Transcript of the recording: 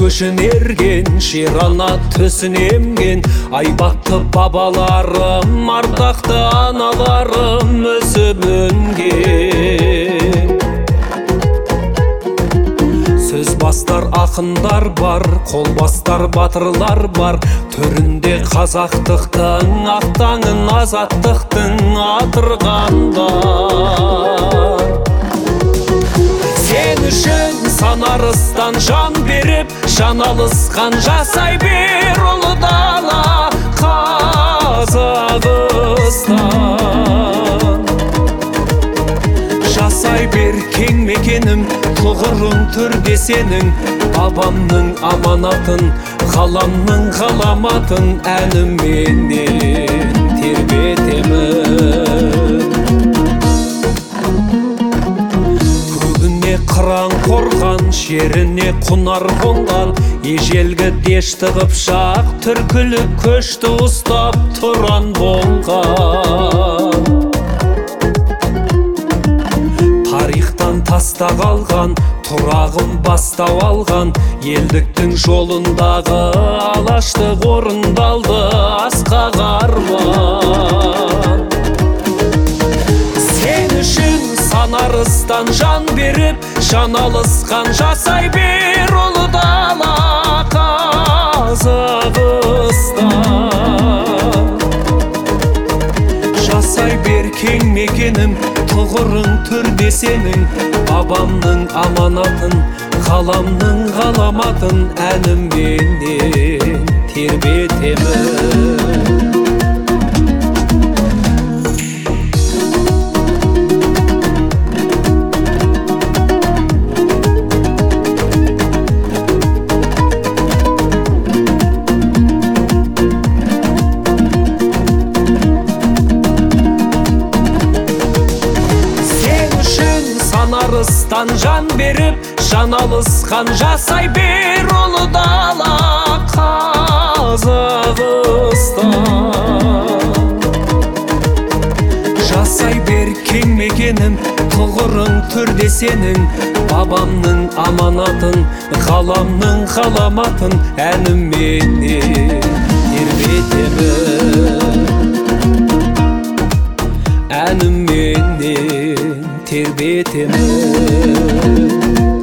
көшін ерген, ширана төсін емген, айбатты бабаларым, ардақты аналарым өсіп өнген. Сөз бастар ақындар бар, қол бастар батырлар бар, төрінде қазақтықтың ақтаңын азаттықтың атырғандар. Сен үшін санарыстан жан беріп, жан алысқан жасай бер ұлы дала Қазақстан. Жасай бер кең мекенім, тұғырың түрде сенің, бабамның аманатын, ғаламның ғаламатын әнімменен тербетемін. Көгіне қыран қорған, жеріне құнар қонған, ежелгі дешті қыпшақ түркілі көшті ұстап тұран болған. Тарихтан таста қалған, тұрағын бастау алған, елдіктің жолындағы алаштық орындалды асқақ арман. Сен үшін санарыстан жан беріп, жан алысқан жасай бер ұлы дала Қазақстан. Жасай бер кең мекенім, тұғырың түрде сенің, бабамның аманатын, ғаламның ғаламатын әнімменен тербетемін. Санарыстан жан беріп, жан алысқан жасай бер ұлы дала Қазақстан. Жасай бер кең мекенім, тұғырың түрде сенің, бабамның аманатын, ғаламның ғаламатын әнімменен тербетемін. Әнімменен тербетемін.